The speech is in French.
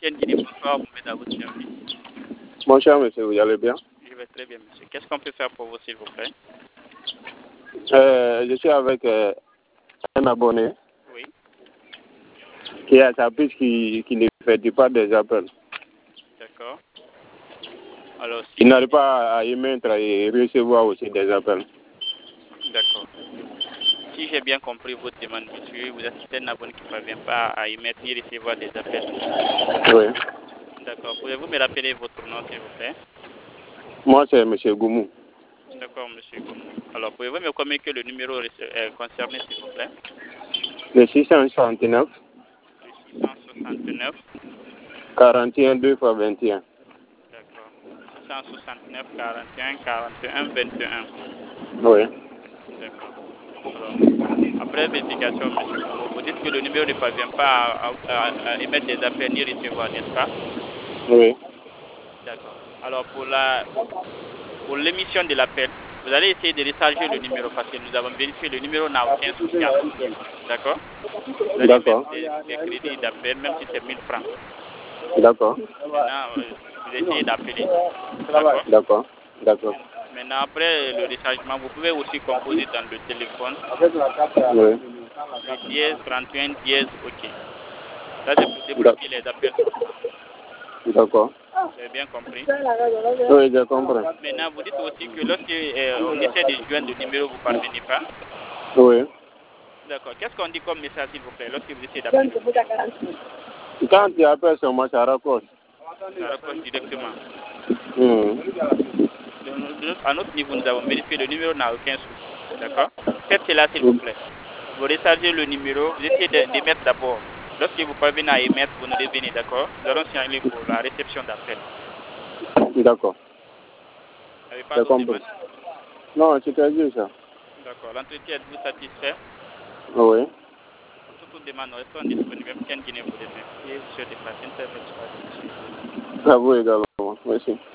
Etienne Guinée, bonsoir, vous m'aidez à votre service. Mon cher monsieur, vous allez bien? Je vais très bien, monsieur. Qu'est-ce qu'on peut faire pour vous, s'il vous plaît? Je suis avec un abonné Oui. qui a sa puce qui ne fait pas des appels. D'accord. Alors, si... Il n'arrive pas à émettre et recevoir aussi des appels. D'accord. Si j'ai bien compris votre demande, monsieur, vous êtes un abonné qui ne parvient pas à émettre ni recevoir des appels. Oui. D'accord. Pouvez-vous me rappeler votre nom, s'il vous plaît? Moi, c'est monsieur Goumou. D'accord, monsieur Goumou. Alors, pouvez-vous me communiquer le numéro concerné, s'il vous plaît? Le 669 Le 669. 41 2 fois 21. D'accord. 669 41 41 21. Oui. D'accord. Alors, après vérification, monsieur Goumou, vous dites que le numéro ne parvient pas à émettre des appels ni recevoir, n'est-ce pas? Oui. D'accord. Alors, pour l'émission de l'appel, vous allez essayer de recharger le numéro parce que nous avons vérifié le numéro n'a aucun souci associé. D'accord? Vous allez mettre des crédits d'appel, même si c'est 1000 francs. D'accord. Maintenant, vous essayez d'appeler. D'accord? D'accord. D'accord. Maintenant, après le rechargement, vous pouvez aussi composer dans le téléphone Oui. le dièse 31 dièse OK. Ça, c'est pour débloquer les appels sortants. D'accord. Vous avez bien compris? Oui, je comprends. Maintenant, vous dites aussi que lorsque on essaie de joindre le numéro, vous ne parvenez pas. Oui. D'accord. Qu'est-ce qu'on dit comme message, s'il vous plaît, lorsque vous essayez d'appeler? Quand tu appelles sur moi, ça raccroche. Ça raccroche directement. Hmm. À notre niveau, nous avons vérifié le numéro n'a aucun souci. D'accord? Faites cela, s'il vous plaît. Vous rechargez le numéro, vous essayez d'émettre d'abord. Lorsque vous parvenez à émettre, vous nous revenez, d'accord? Nous allons signaler pour la réception d'appel. D'accord. Vous n'avez pas J'ai d'autres compris. demandes? Non, c'était juste ça. D'accord. L'entretien, êtes-vous satisfait? Oui. Pour toute demande, nous restons disponibles. Tiens Guinée vous remercie. Je vous souhaite de passer une très bonne soirée, monsieur. À vous également. Merci.